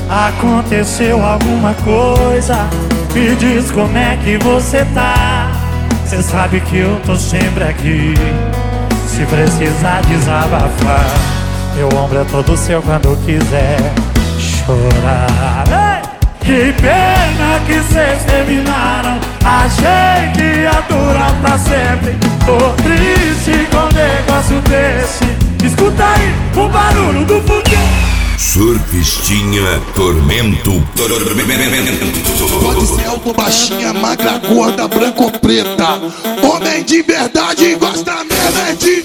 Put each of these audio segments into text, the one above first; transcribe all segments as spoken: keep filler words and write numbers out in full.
Aconteceu alguma coisa? Me diz como é que você tá. Cê sabe que eu tô sempre aqui, se precisar desabafar. Meu ombro é todo seu quando quiser chorar. Ei! Que pena que cês terminaram. Achei que ia durar pra sempre. Tô triste com um negócio desse. Escuta aí o barulho do foguete. Surfistinha, tormento. Pode ser alto, baixinha, magra, gorda, branca ou preta. Homem de verdade gosta mesmo de...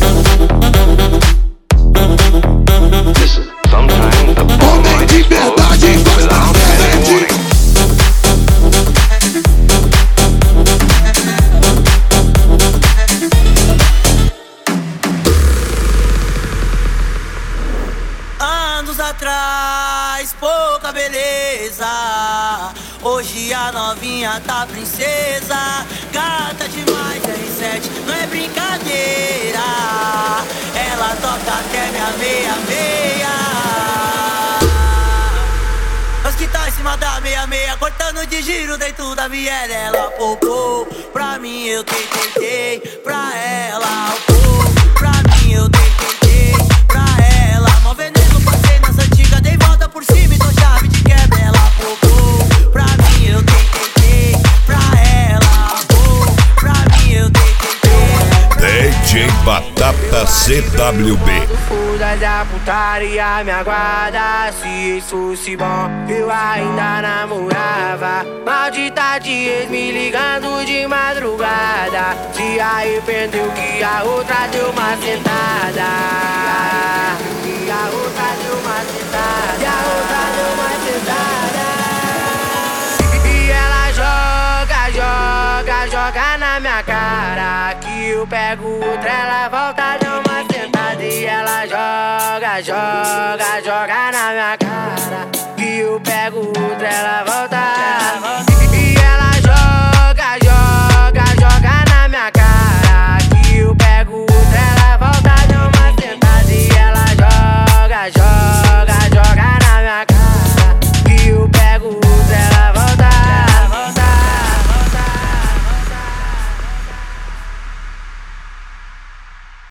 Homem de verdade gosta mesmo de... Anos atrás, pouca beleza. Hoje a novinha tá princesa. Gata demais, R sete, não é brincadeira. Ela toca até minha meia-meia. Nós que tá em cima da meia-meia, cortando de giro dentro da viela. Ela popou, pra mim eu dei, dei, dei. Pra ela, popou, pra mim eu dei, dei, dei. Pra ela, mó veneno, passei nas antigas. Dei volta por cima e tô chave de quebra. Ela popou, pra mim eu dei, dei, dei. Pra ela, popou, pra mim eu dei, dei, dei. D J Batata C W B. Fuda da putaria me aguarda. Se isso fosse bom, eu ainda namorava. Maldita de ex me ligando de madrugada. Se arrependeu que a outra deu uma sentada. E a outra deu uma sentada. E a outra deu uma sentada. E ela joga, joga, joga na minha cara. Que eu pego outra, ela volta, deu uma sentada. E ela joga, joga, joga na minha cara. Que eu pego outra, ela volta.